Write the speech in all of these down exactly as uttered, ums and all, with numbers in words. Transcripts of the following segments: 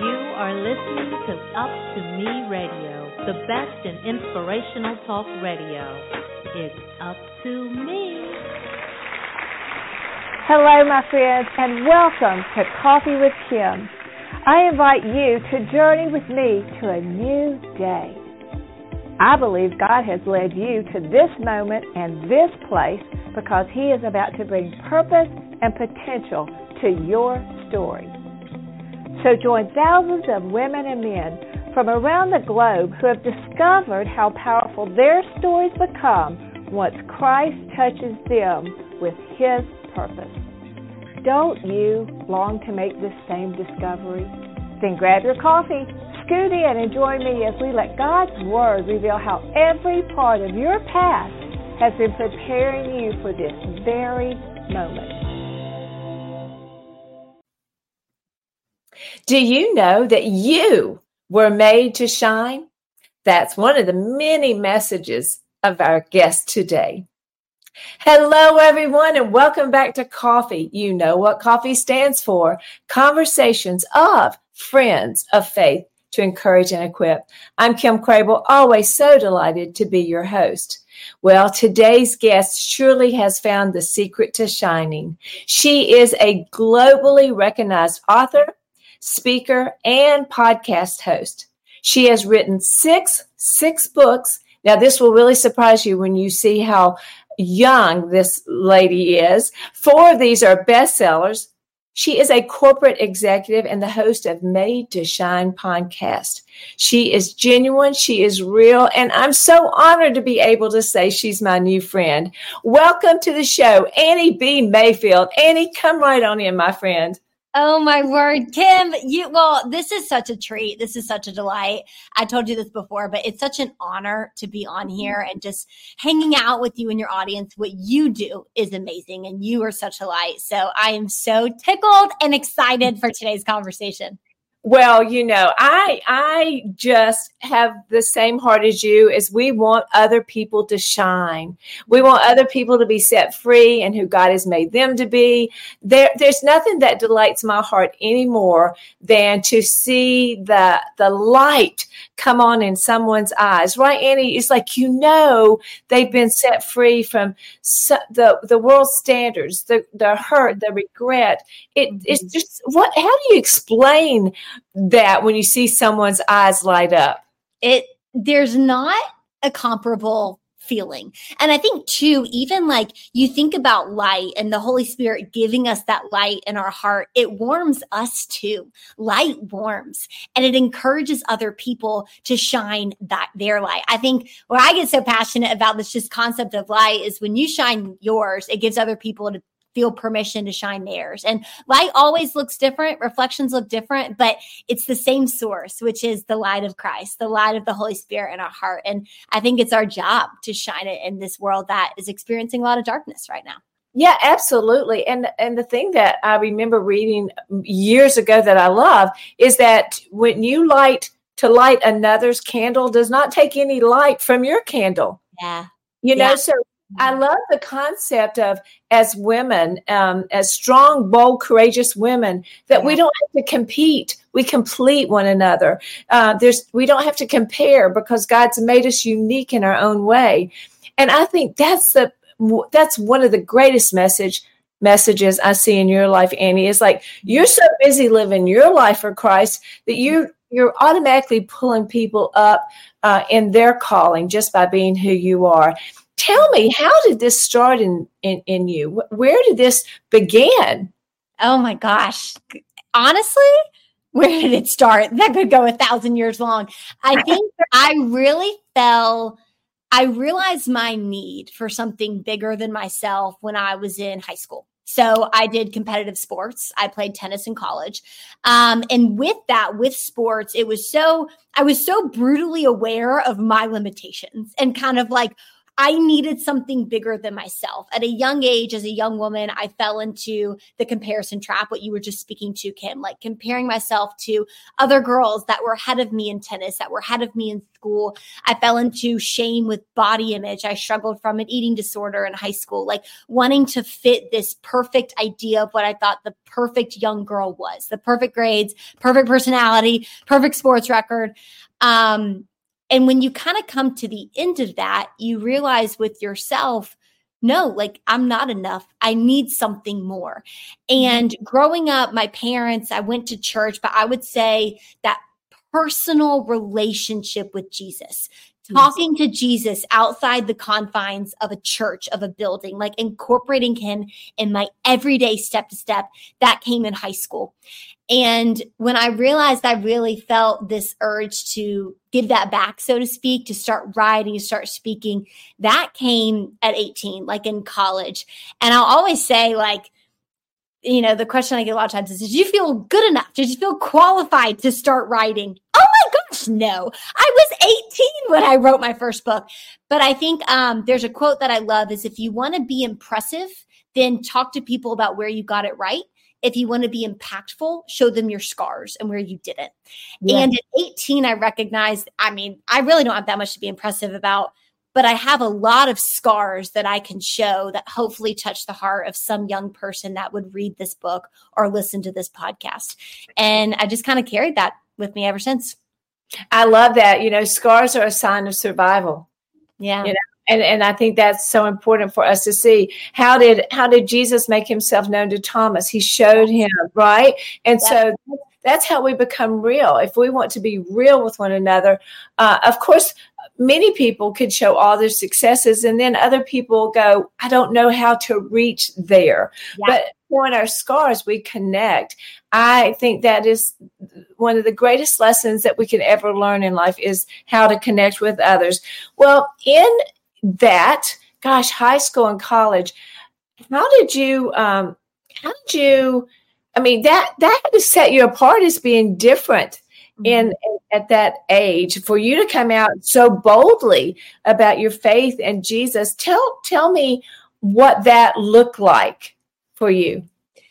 You are listening to Up to Me Radio, the best in inspirational talk radio. It's up to me. Hello, my friends, and welcome to Coffee with Kim. I invite you to journey with me to a new day. I believe God has led you to this moment and this place because He is about to bring purpose and potential to your story. So join thousands of women and men from around the globe who have discovered how powerful their stories become once Christ touches them with His purpose. Don't you long to make this same discovery? Then grab your coffee, scoot in, and join me as we let God's Word reveal how every part of your past has been preparing you for this very moment. Do you know that you were made to shine? That's one of the many messages of our guest today. Hello, everyone, and welcome back to Coffee. You know what coffee stands for. Conversations of friends of faith to encourage and equip. I'm Kim Crable, always so delighted to be your host. Well, today's guest surely has found the secret to shining. She is a globally recognized author, speaker, and podcast host. She has written six, six books. Now, this will really surprise you when you see how young this lady is. Four of these are bestsellers. She is a corporate executive and the host of Made to Shine podcast. She is genuine. She is real. And I'm so honored to be able to say she's my new friend. Welcome to the show, Annie B. Mayfield. Annie, come right on in, my friend. Oh, my word, Kim, you, well, this is such a treat. This is such a delight. I told you this before, but it's such an honor to be on here and just hanging out with you and your audience. What you do is amazing, and you are such a light. So I am so tickled and excited for today's conversation. Well, you know, I I just have the same heart as you, as we want other people to shine. We want other people to be set free and who God has made them to be. There, there's nothing that delights my heart anymore than to see the the light come on in someone's eyes. Right, Annie? It's like, you know, they've been set free from so, the, the world's standards, the, the hurt, the regret. It, it's just, what? How do you explain that when you see someone's eyes light up? It there's not a comparable feeling. And I think too, even like you think about light and the Holy Spirit giving us that light in our heart, it warms us too. Light warms and it encourages other people to shine that their light. I think where I get so passionate about this just concept of light is when you shine yours, it gives other people to feel permission to shine theirs. And light always looks different. Reflections look different, but it's the same source, which is the light of Christ, the light of the Holy Spirit in our heart. And I think it's our job to shine it in this world that is experiencing a lot of darkness right now. Yeah, absolutely. And and the thing that I remember reading years ago that I love is that when you light to light another's candle does not take any light from your candle. Yeah. You know, yeah. so I love the concept of, as women, um, as strong, bold, courageous women, that yeah. we don't have to compete. We complete one another. Uh, there's, we don't have to compare because God's made us unique in our own way. And I think that's the that's one of the greatest message messages I see in your life, Annie, is like, you're so busy living your life for Christ that you you're automatically pulling people up uh, in their calling just by being who you are. Tell me, how did this start in, in, in you? Where did this begin? Oh, my gosh. Honestly, where did it start? That could go a thousand years long. I think I really fell, I realized my need for something bigger than myself when I was in high school. So I did competitive sports. I played tennis in college. Um, and with that, with sports, it was so, I was so brutally aware of my limitations and kind of like I needed something bigger than myself. At a young age, as a young woman, I fell into the comparison trap, what you were just speaking to, Kim, like comparing myself to other girls that were ahead of me in tennis, that were ahead of me in school. I fell into shame with body image. I struggled from an eating disorder in high school, like wanting to fit this perfect idea of what I thought the perfect young girl was, the perfect grades, perfect personality, perfect sports record. Um, And when you kind of come to the end of that, you realize with yourself, no, like I'm not enough. I need something more. And growing up, my parents, I went to church, but I would say that personal relationship with Jesus, talking to Jesus outside the confines of a church, of a building, like incorporating him in my everyday step to step, that came in high school. And when I realized I really felt this urge to give that back, so to speak, to start writing, to start speaking, that came at eighteen, like in college. And I'll always say, like, you know, the question I get a lot of times is, did you feel good enough? Did you feel qualified to start writing? Oh my gosh, no. I was eighteen when I wrote my first book. But I think um, there's a quote that I love is, if you want to be impressive, then talk to people about where you got it right. If you want to be impactful, show them your scars and where you didn't. Yeah. And at eighteen, I recognized, I mean, I really don't have that much to be impressive about, but I have a lot of scars that I can show that hopefully touch the heart of some young person that would read this book or listen to this podcast. And I just kind of carried that with me ever since. I love that. You know, scars are a sign of survival. Yeah. You know? And and I think that's so important for us to see. How did how did Jesus make himself known to Thomas? He showed him, right? And yeah. so that's how we become real. If we want to be real with one another, uh, of course, many people could show all their successes, and then other people go, I don't know how to reach there. Yeah. But showing our scars, we connect. I think that is one of the greatest lessons that we could ever learn in life, is how to connect with others. Well, in that, gosh, high school and college, how did you, um, how did you, I mean, that, that had to set you apart as being different mm-hmm. in, in at that age, for you to come out so boldly about your faith in Jesus. Tell, tell me what that looked like for you.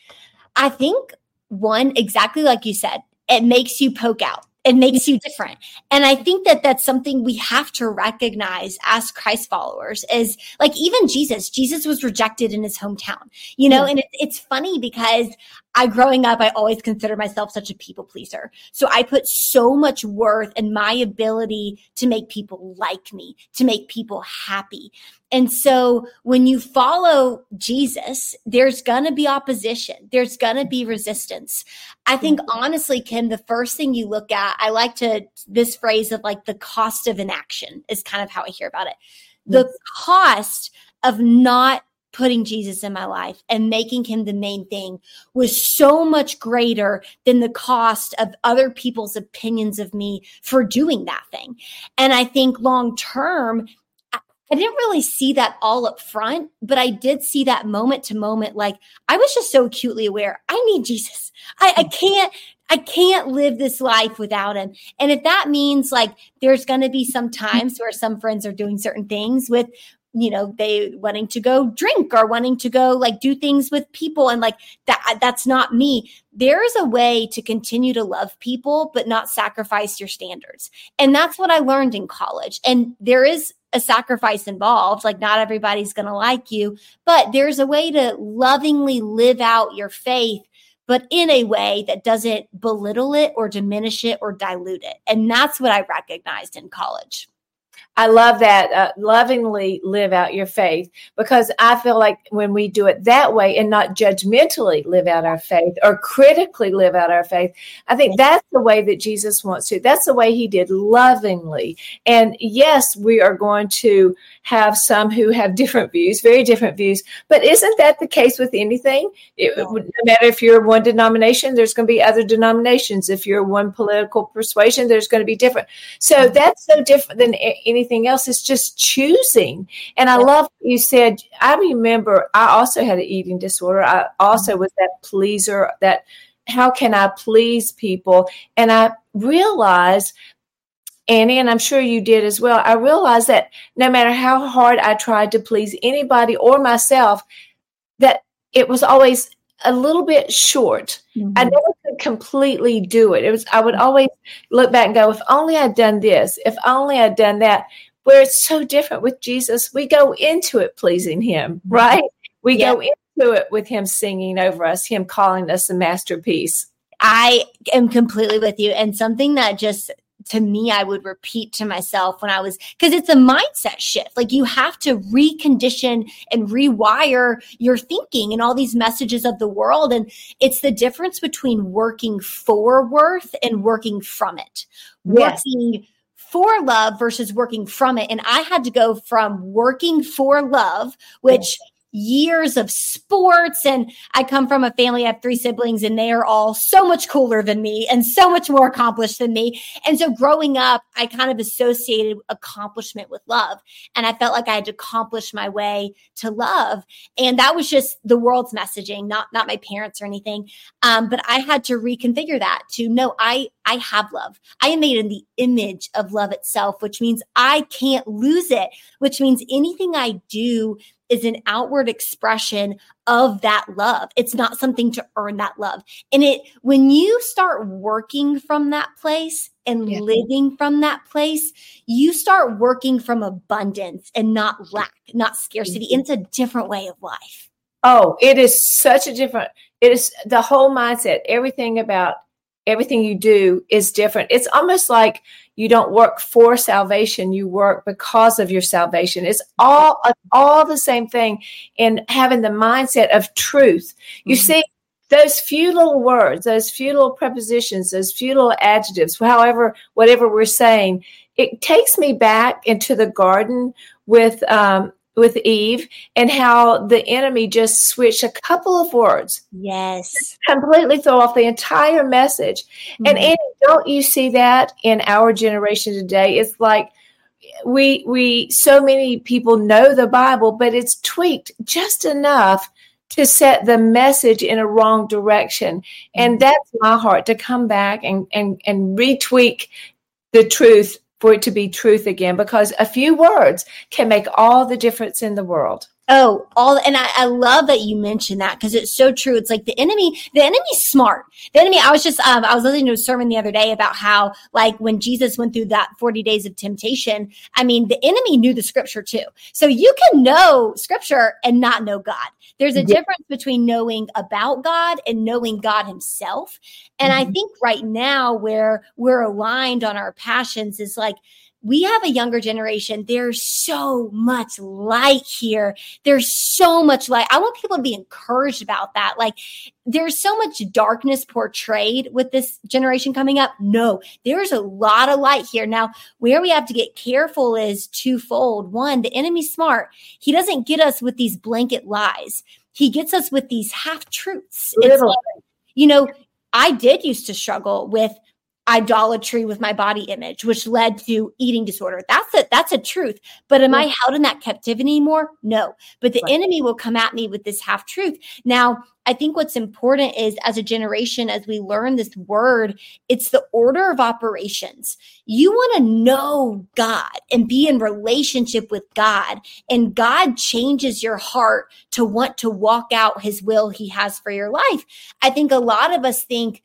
I think one, exactly like you said, it makes you poke out. It makes you different. And I think that that's something we have to recognize as Christ followers, is like, even Jesus, Jesus was rejected in his hometown, you know, yeah. and it, it's funny because I, growing up, I always considered myself such a people pleaser. So I put so much worth in my ability to make people like me, to make people happy. And so when you follow Jesus, there's going to be opposition. There's going to be resistance. I think, honestly, Kim, the first thing you look at, I like to, this phrase of like the cost of inaction is kind of how I hear about it. The yes. cost of not putting Jesus in my life and making him the main thing was so much greater than the cost of other people's opinions of me for doing that thing. And I think long term, I didn't really see that all up front, but I did see that moment to moment. Like, I was just so acutely aware, I need Jesus. I, I can't, I can't live this life without him. And if that means like, there's going to be some times where some friends are doing certain things with, you know, they wanting to go drink or wanting to go like do things with people, and like that, that's not me. There is a way to continue to love people, but not sacrifice your standards. And that's what I learned in college. And there is a sacrifice involved. Like, not everybody's going to like you, but there's a way to lovingly live out your faith, but in a way that doesn't belittle it or diminish it or dilute it. And that's what I recognized in college. I love that, uh, lovingly live out your faith, because I feel like when we do it that way and not judgmentally live out our faith or critically live out our faith, I think that's the way that Jesus wants to. That's the way he did, lovingly. And yes, we are going to have some who have different views, very different views, but isn't that the case with anything? It, no matter if you're one denomination, there's going to be other denominations. If you're one political persuasion, there's going to be different. So that's so different than anything else. Is just choosing. And I love what you said. I remember I also had an eating disorder. I also was that pleaser, that how can I please people? And I realized Annie, and I'm sure you did as well, I realized that no matter how hard I tried to please anybody or myself, that it was always a little bit short. Mm-hmm. I never could completely do it. It was, I would always look back and go, if only I'd done this, if only I'd done that. Where it's so different with Jesus, we go into it pleasing him, right? We yeah. go into it with him singing over us, him calling us a masterpiece. I am completely with you. And something that just, to me, I would repeat to myself when I was, because it's a mindset shift. Like you have to recondition and rewire your thinking and all these messages of the world. And it's the difference between working for worth and working from it. Yes. Working for love versus working from it. And I had to go from working for love, which years of sports. And I come from a family, I have three siblings, and they are all so much cooler than me and so much more accomplished than me. And so growing up, I kind of associated accomplishment with love. And I felt like I had to accomplish my way to love. And that was just the world's messaging, not, not my parents or anything. Um, but I had to reconfigure that to no, I, I have love. I am made in the image of love itself, which means I can't lose it, which means anything I do is an outward expression of that love. It's not something to earn that love. And it, when you start working from that place and yeah. living from that place, you start working from abundance and not lack, not scarcity. Mm-hmm. It's a different way of life. Oh, it is such a different, it is the whole mindset, everything about everything you do is different. It's almost like you don't work for salvation. You work because of your salvation. It's all, all the same thing in having the mindset of truth. You mm-hmm. see, those few little words, those few little prepositions, those few little adjectives, however, whatever we're saying, it takes me back into the garden with, um, with Eve and how the enemy just switched a couple of words. Yes. Completely throw off the entire message. Mm-hmm. And Annie, don't you see that in our generation today? It's like we, we, so many people know the Bible, but it's tweaked just enough to set the message in a wrong direction. And that's my heart, to come back and, and, and retweak the truth for it to be truth again, because a few words can make all the difference in the world. Oh, all, and I, I love that you mentioned that, because it's so true. It's like the enemy, the enemy's smart. The enemy, I was just, um, I was listening to a sermon the other day about how, like, when Jesus went through that forty days of temptation, I mean, the enemy knew the scripture too. So you can know scripture and not know God. There's a yeah. difference between knowing about God and knowing God himself. And mm-hmm. I think right now where we're aligned on our passions is like, we have a younger generation. There's so much light here. There's so much light. I want people to be encouraged about that. Like, there's so much darkness portrayed with this generation coming up. No, there's a lot of light here. Now, where we have to get careful is twofold. One, the enemy's smart. He doesn't get us with these blanket lies. He gets us with these half truths. It's like, you know, I did used to struggle with idolatry with my body image, which led to eating disorder. That's a, that's a truth. But am I held in that captivity anymore? No. But the right. enemy will come at me with this half truth. Now, I think what's important is, as a generation, as we learn this word, it's the order of operations. You want to know God and be in relationship with God, and God changes your heart to want to walk out his will he has for your life. I think a lot of us think,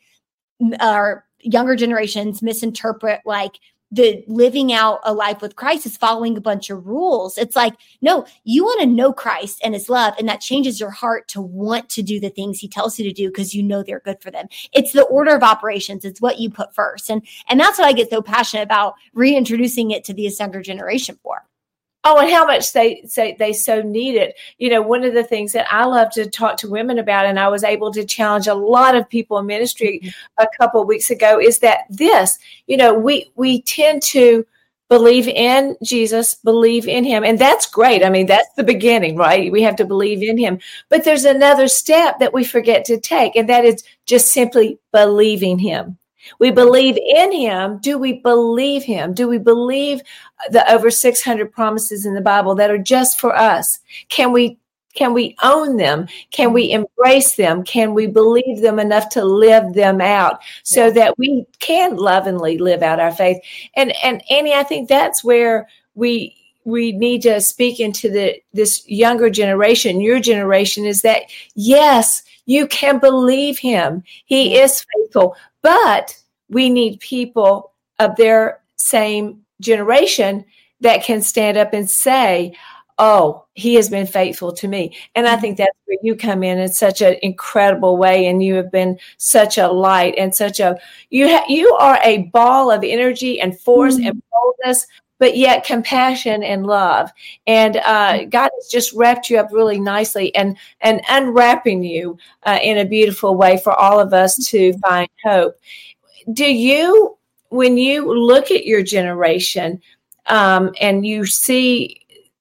our younger generations misinterpret like the living out a life with Christ is following a bunch of rules. It's like, no, you want to know Christ and his love, and that changes your heart to want to do the things he tells you to do because you know they're good for them. It's the order of operations. It's what you put first. And, and that's what I get so passionate about reintroducing it to the younger generation for. Oh, and how much they say they so need it. You know, one of the things that I love to talk to women about, and I was able to challenge a lot of people in ministry a couple of weeks ago, is that this, you know, we we tend to believe in Jesus, believe in him. And that's great. I mean, that's the beginning, right? We have to believe in him. But there's another step that we forget to take, and that is just simply believing him. We believe in him. Do we believe him? Do we believe the over six hundred promises in the Bible that are just for us? Can we can we own them? Can we embrace them? Can we believe them enough to live them out so that we can lovingly live out our faith? And and Annie, I think that's where we we need to speak into the this younger generation, your generation, is that yes, you can believe him. He is faithful, but we need people of their same generation that can stand up and say, oh, he has been faithful to me. And I think that's where you come in in such an incredible way. And you have been such a light and such a, you ha- you are a ball of energy and force mm-hmm. and boldness, but yet compassion and love. And uh, God has just wrapped you up really nicely and, and unwrapping you uh, in a beautiful way for all of us to find hope. Do you, when you look at your generation um, and you see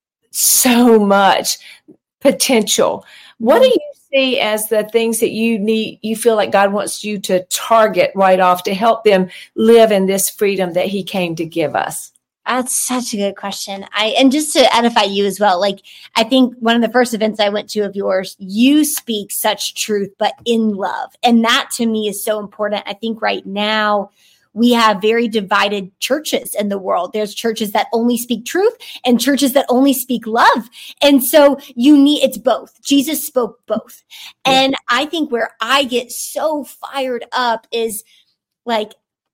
so much potential, what do you see as the things that you need, you feel like God wants you to target right off to help them live in this freedom that he came to give us? That's such a good question. I and just to edify you as well, like I think one of the first events I went to of yours, you speak such truth, but in love. And that to me is so important. I think right now we have very divided churches in the world. There's churches that only speak truth and churches that only speak love. And so you need, it's both. Jesus spoke both. And I think where I get so fired up is like,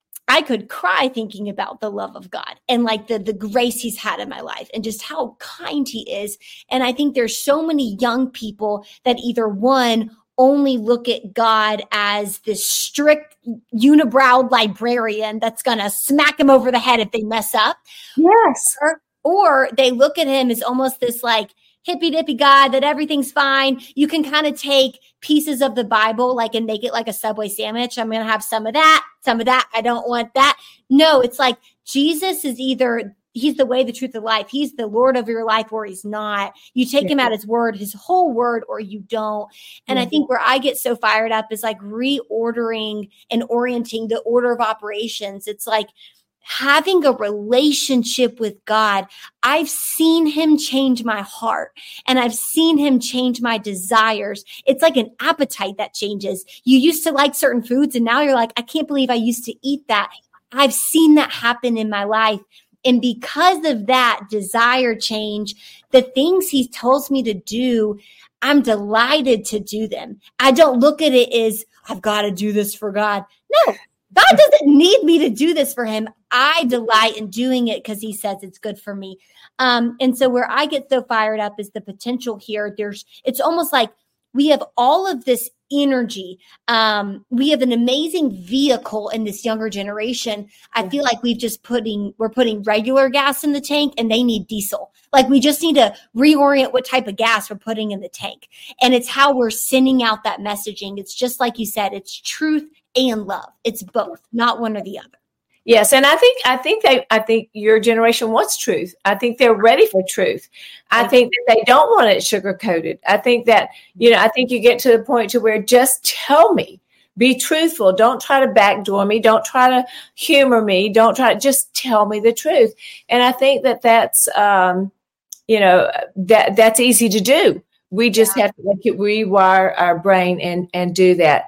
I could cry thinking about the love of God and like the, the grace he's had in my life and just how kind he is. And I think there's so many young people that either one, only look at God as this strict unibrowed librarian that's going to smack them over the head if they mess up. Yes. Or, or they look at him as almost this like hippy dippy God that everything's fine. You can kind of take pieces of the Bible, like, and make it like a Subway sandwich. I'm going to have some of that, some of that. I don't want that. No, it's like Jesus is either he's the way, the truth, the life. He's the Lord of your life or he's not. You take yeah. him at his word, his whole word, or you don't. And mm-hmm. I think where I get so fired up is like reordering and orienting the order of operations. It's like having a relationship with God. I've seen him change my heart and I've seen him change my desires. It's like an appetite that changes. You used to like certain foods and now you're like, I can't believe I used to eat that. I've seen that happen in my life. And because of that desire change, the things he tells me to do, I'm delighted to do them. I don't look at it as I've got to do this for God. No, God doesn't need me to do this for him. I delight in doing it because he says it's good for me. Um, and so where I get so fired up is the potential here. There's, it's almost like we have all of this energy. Um, we have an amazing vehicle in this younger generation. I feel like we've just putting, we're putting regular gas in the tank and they need diesel. Like we just need to reorient what type of gas we're putting in the tank. And it's how we're sending out that messaging. It's just like you said, it's truth and love. It's both, not one or the other. Yes, and I think I think they I think your generation wants truth. I think they're ready for truth. I think that they don't want it sugar coated. I think that you know I think you get to the point to where just tell me, be truthful. Don't try to backdoor me. Don't try to humor me. Don't try. Just tell me the truth. And I think that that's um, you know that that's easy to do. We just yeah. have to like, rewire our brain and and do that.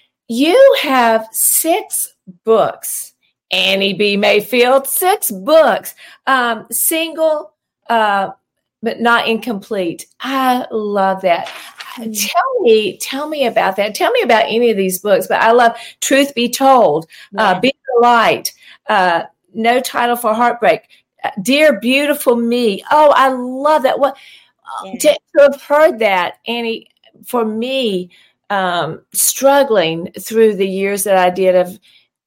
You have six books. Annie B. Mayfield, six books, um, single, uh, but not incomplete. I love that. Mm-hmm. Tell me, tell me about that. Tell me about any of these books. But I love Truth Be Told, yeah. uh, Be the Light, uh, No Title for Heartbreak, uh, Dear Beautiful Me. Oh, I love that. What yeah. to, to have heard that, Annie, for me, um, struggling through the years that I did of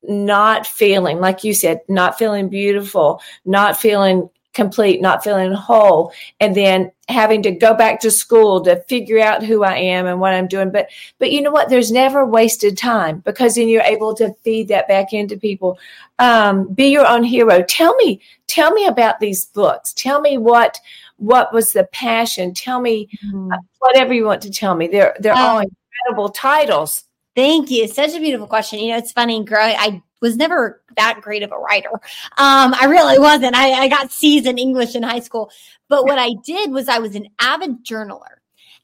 not feeling, like you said, not feeling beautiful, not feeling complete, not feeling whole, and then having to go back to school to figure out who I am and what I'm doing. But, but you know what? There's never wasted time because then you're able to feed that back into people. Um, be your own hero. Tell me, tell me about these books. Tell me what, what was the passion. Tell me mm-hmm. whatever you want to tell me. They're, they're um, all incredible titles. Thank you. Such a beautiful question. You know, it's funny, growing, I was never that great of a writer. Um, I really wasn't. I, I got C's in English in high school. But what I did was I was an avid journaler.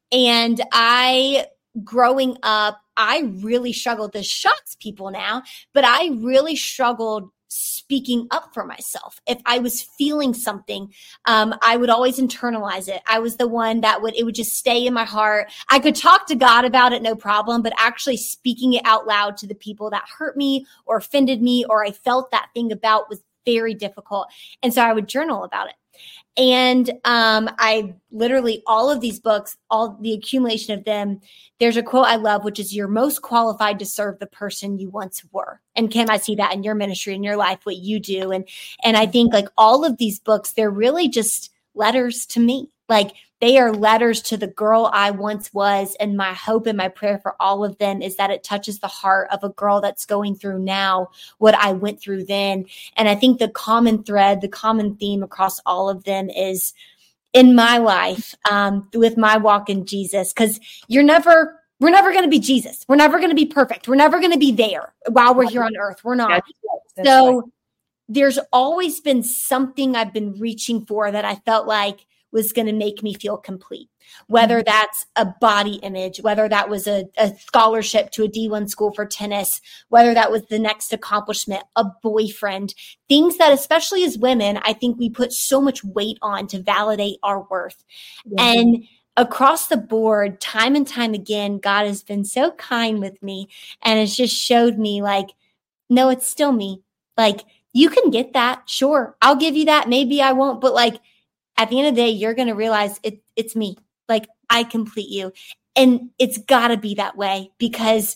And I, growing up, I really struggled. This shocks people now, but I really struggled speaking up for myself. If I was feeling something, um, I would always internalize it. I was the one that would, it would just stay in my heart. I could talk to God about it, no problem, but actually speaking it out loud to the people that hurt me or offended me, or I felt that thing about, was very difficult. And so I would journal about it. And um, I literally, all of these books, all the accumulation of them, there's a quote I love, which is, "You're most qualified to serve the person you once were." And Kim, I see that in your ministry, in your life, what you do. And, and I think like all of these books, they're really just letters to me. Like they are letters to the girl I once was. And my hope and my prayer for all of them is that it touches the heart of a girl that's going through now what I went through then. And I think the common thread, the common theme across all of them is in my life, um, with my walk in Jesus, because you're never, we're never going to be Jesus. We're never going to be perfect. We're never going to be there while we're here on earth. We're not. That's right. That's so right. There's always been something I've been reaching for that I felt like was going to make me feel complete, whether that's a body image, whether that was a, a scholarship to a D one school for tennis, whether that was the next accomplishment, a boyfriend, things that, especially as women, I think we put so much weight on to validate our worth. Yeah. And across the board, time and time again, God has been so kind with me and has just showed me like, no, it's still me. Like, you can get that. Sure. I'll give you that. Maybe I won't, but like, at the end of the day, you're going to realize it, it's me. Like I complete you. And it's got to be that way, because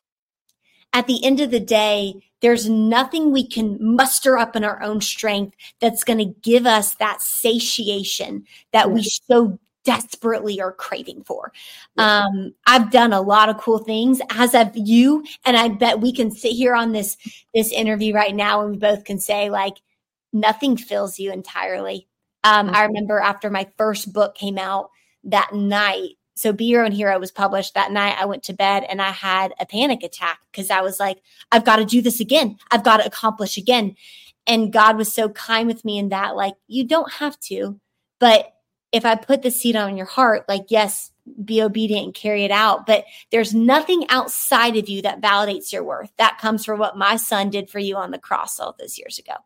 at the end of the day, there's nothing we can muster up in our own strength that's going to give us that satiation that we so desperately are craving for. Um, I've done a lot of cool things, as have you. And I bet we can sit here on this, this interview right now and we both can say like, nothing fills you entirely. Um, I remember after my first book came out that night, so Be Your Own Hero was published that night, I went to bed and I had a panic attack because I was like, I've got to do this again. I've got to accomplish again. And God was so kind with me in that, like, you don't have to, but if I put the seed on your heart, like, yes, be obedient and carry it out. But there's nothing outside of you that validates your worth. That comes from what my son did for you on the cross all those years ago.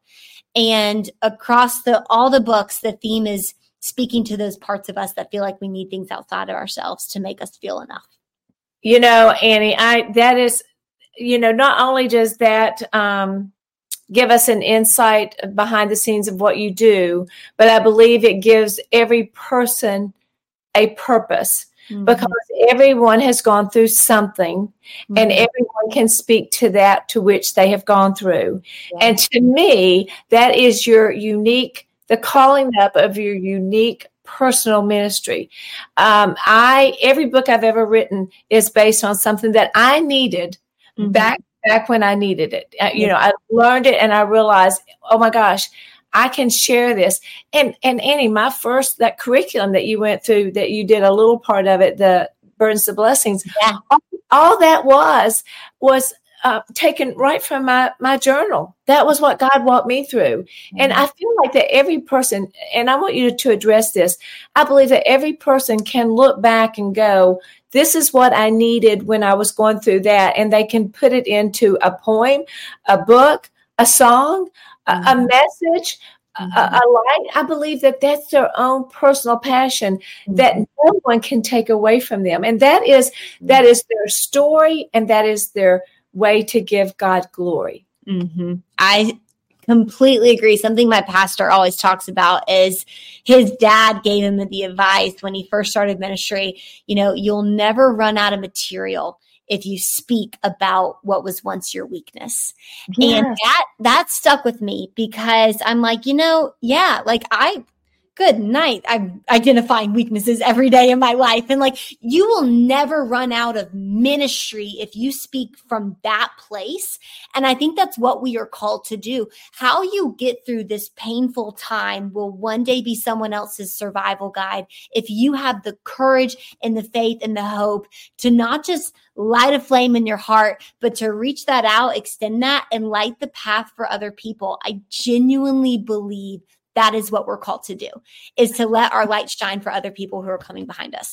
And across the all the books, the theme is speaking to those parts of us that feel like we need things outside of ourselves to make us feel enough. You know, Annie, I that is, you know, not only does that um, give us an insight behind the scenes of what you do, but I believe it gives every person a purpose. Mm-hmm. Because everyone has gone through something, mm-hmm. and everyone can speak to that to which they have gone through. Yeah. And to me, that is your unique, the calling up of your unique personal ministry. Um, I every book I've ever written is based on something that I needed mm-hmm. back back when I needed it. Uh, you yeah. know, I learned it and I realized, oh my gosh, I can share this. And, and Annie, my first, that curriculum that you went through, that you did a little part of it, the Burdens of Blessings, yeah. all, all that was, was uh, taken right from my, my journal. That was what God walked me through. Mm-hmm. And I feel like that every person, and I want you to, to address this, I believe that every person can look back and go, this is what I needed when I was going through that. And they can put it into a poem, a book, a song, mm-hmm. a, a message, mm-hmm. a, a light. I believe that that's their own personal passion mm-hmm. that no one can take away from them. And that is, mm-hmm. that is their story, and that is their way to give God glory. Mm-hmm. I completely agree. Something my pastor always talks about is his dad gave him the advice when he first started ministry, you know, you'll never run out of material if you speak about what was once your weakness. Yes. And that, that stuck with me because I'm like, you know, yeah, like I, good night. I'm identifying weaknesses every day in my life. And like, you will never run out of ministry if you speak from that place. And I think that's what we are called to do. How you get through this painful time will one day be someone else's survival guide. If you have the courage and the faith and the hope to not just light a flame in your heart, but to reach that out, extend that, and light the path for other people. I genuinely believe that is what we're called to do, is to let our light shine for other people who are coming behind us.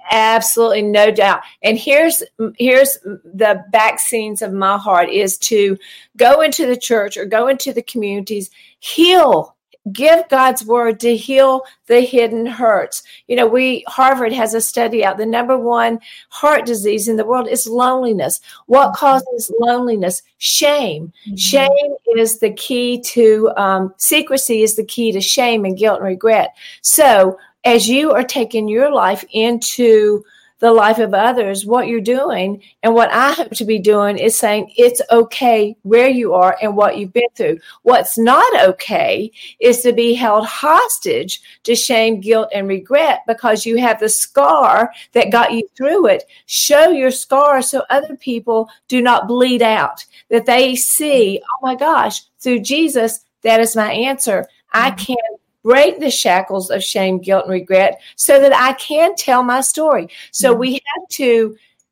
Absolutely, no doubt. And here's here's the back scenes of my heart is to go into the church or go into the communities, heal, give God's word to heal the hidden hurts. You know, we Harvard has a study out. The number one heart disease in the world is loneliness. What causes loneliness? Shame. Mm-hmm. Shame is the key to um, secrecy is the key to shame and guilt and regret. So as you are taking your life into the life of others, what you're doing and what I hope to be doing is saying it's okay where you are and what you've been through. What's not okay is to be held hostage to shame, guilt, and regret because you have the scar that got you through it. Show your scar so other people do not bleed out, that they see, oh my gosh, through Jesus, that is my answer. I can break the shackles of shame, guilt, and regret so that I can tell my story. So mm-hmm. we have to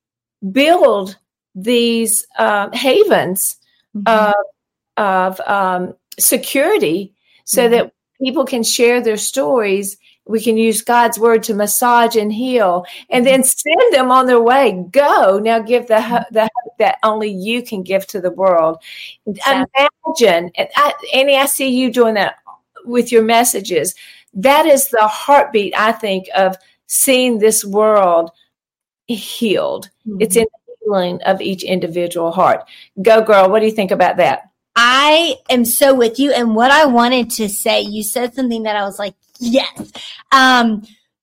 build these uh, havens mm-hmm. of, of um, security so mm-hmm. that people can share their stories. We can use God's word to massage and heal and then send them on their way. Go now, give the hope, the hope that only you can give to the world. Exactly. Imagine, and I, Annie, I see you doing that with your messages. That is the heartbeat, I think, of seeing this world healed. Mm-hmm. It's in the healing of each individual heart. Go, girl. What do you think about that? I am so with you. And what I wanted to say, you said something that I was like, yes. Um,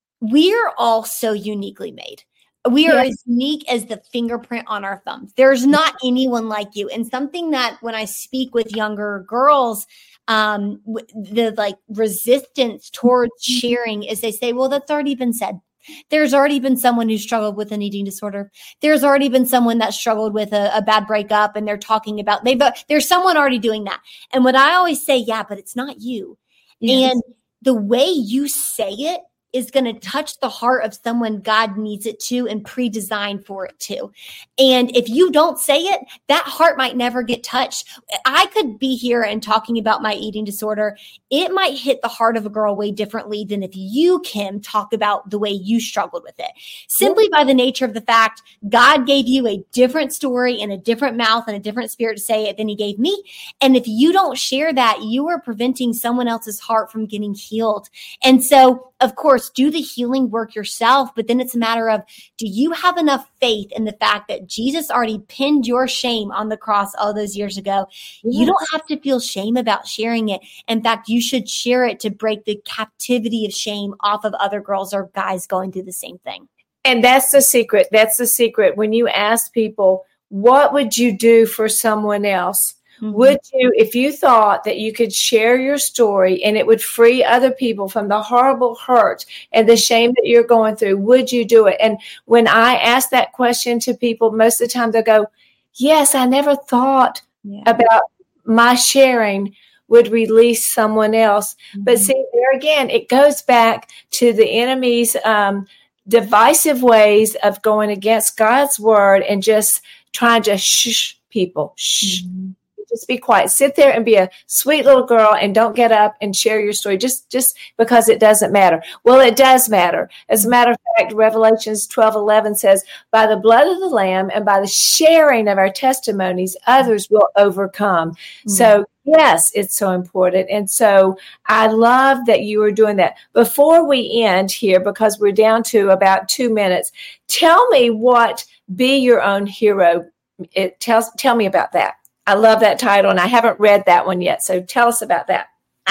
we are all so uniquely made. We are yes. as unique as the fingerprint on our thumb. There's not anyone like you. And something that when I speak with younger girls, um, the like resistance towards sharing is they say, well, that's already been said. There's already been someone who struggled with an eating disorder. There's already been someone that struggled with a, a bad breakup and they're talking about, they, but there's someone already doing that. And what I always say, yeah, but it's not you. Yes. And the way you say it is going to touch the heart of someone God needs it to and pre-designed for it to. And if you don't say it, that heart might never get touched. I could be here and talking about my eating disorder. It might hit the heart of a girl way differently than if you, Kim, talk about the way you struggled with it. Simply by the nature of the fact God gave you a different story and a different mouth and a different spirit to say it than he gave me. And if you don't share that, you are preventing someone else's heart from getting healed. And so, of course, do the healing work yourself, but then it's a matter of, do you have enough faith in the fact that Jesus already pinned your shame on the cross all those years ago? Yes. You don't have to feel shame about sharing it. In fact, you should share it to break the captivity of shame off of other girls or guys going through the same thing. And that's the secret. That's the secret. When you ask people, what would you do for someone else? Mm-hmm. Would you, if you thought that you could share your story and it would free other people from the horrible hurt and the shame that you're going through, would you do it? And when I ask that question to people, most of the time they'll go, yes, I never thought yeah. about my sharing would release someone else. Mm-hmm. But see, there again, it goes back to the enemy's um, divisive ways of going against God's word and just trying to shh people, shh. Mm-hmm. Just be quiet. Sit there and be a sweet little girl and don't get up and share your story just, just because it doesn't matter. Well, it does matter. As a matter of fact, Revelations twelve eleven says, by the blood of the Lamb and by the sharing of our testimonies, others will overcome. Mm-hmm. So, yes, it's so important. And so I love that you are doing that. Before we end here, because we're down to about two minutes, tell me what Be Your Own Hero. It tells, tell me about that. I love that title, and I haven't read that one yet. So tell us about that.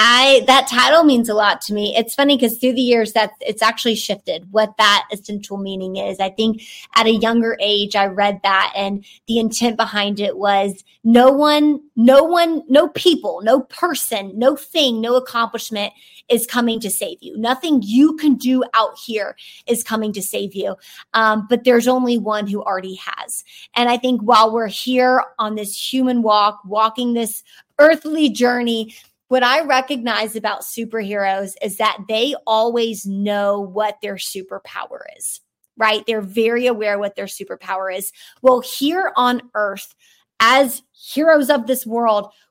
I that title means a lot to me. It's funny because through the years that it's actually shifted what that essential meaning is. I think at a younger age, I read that, and the intent behind it was no one, no one, no people, no person, no thing, no accomplishment is coming to save you. Nothing you can do out here is coming to save you. Um, but there's only one who already has. And I think while we're here on this human walk, walking this earthly journey, what I recognize about superheroes is that they always know what their superpower is, right? They're very aware what their superpower is. Well, here on earth, as heroes of this world,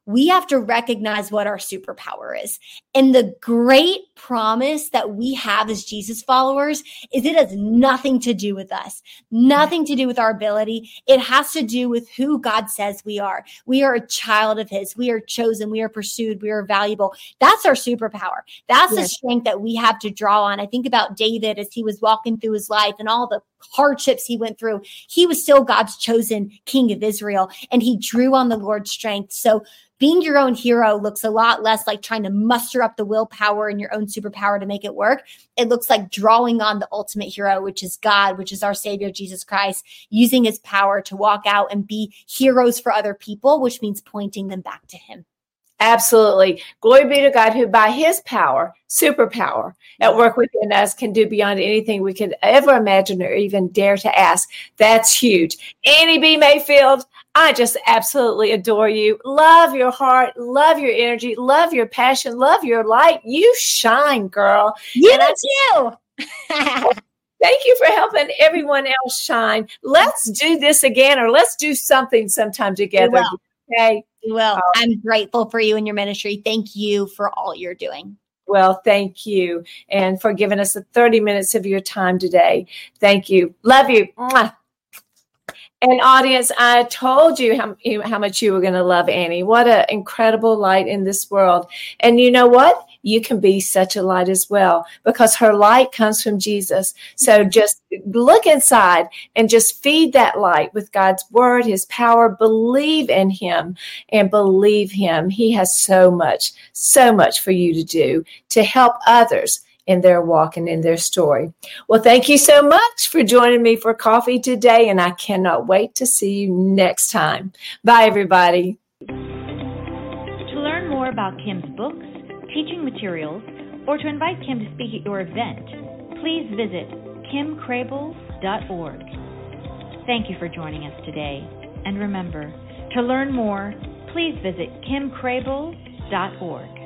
we have to recognize what our superpower is. And the great promise that we have as Jesus followers is it has nothing to do with us, nothing to do with our ability. It has to do with who God says we are. We are a child of his. We are chosen. We are pursued. We are valuable. That's our superpower. That's yes. the strength that we have to draw on. I think about David as he was walking through his life and all the hardships he went through. He was still God's chosen king of Israel, and he drew on the Lord's strength. So being your own hero looks a lot less like trying to muster up the willpower and your own superpower to make it work. It looks like drawing on the ultimate hero, which is God, which is our Savior, Jesus Christ, using his power to walk out and be heroes for other people, which means pointing them back to him. Absolutely. Glory be to God, who by his power, superpower at work within us, can do beyond anything we could ever imagine or even dare to ask. That's huge. Annie B. Mayfield, I just absolutely adore you. Love your heart, love your energy, love your passion, love your light. You shine, girl. You and too. Thank you for helping everyone else shine. Let's do this again, or let's do something sometime together. Okay. Well, um, I'm grateful for you and your ministry. Thank you for all you're doing. Well, thank you. And for giving us the thirty minutes of your time today. Thank you. Love you. Mwah. And audience, I told you how, how much you were going to love Annie. What an incredible light in this world. And you know what? You can be such a light as well, because her light comes from Jesus. So just look inside and just feed that light with God's word, his power. Believe in him and believe him. He has so much, so much for you to do to help others in their walk and in their story. Well, thank you so much for joining me for coffee today, and I cannot wait to see you next time. Bye, everybody. To learn more about Kim's books, teaching materials, or to invite Kim to speak at your event, please visit kim crable dot org. Thank you for joining us today. And remember, to learn more, please visit kim crable dot org.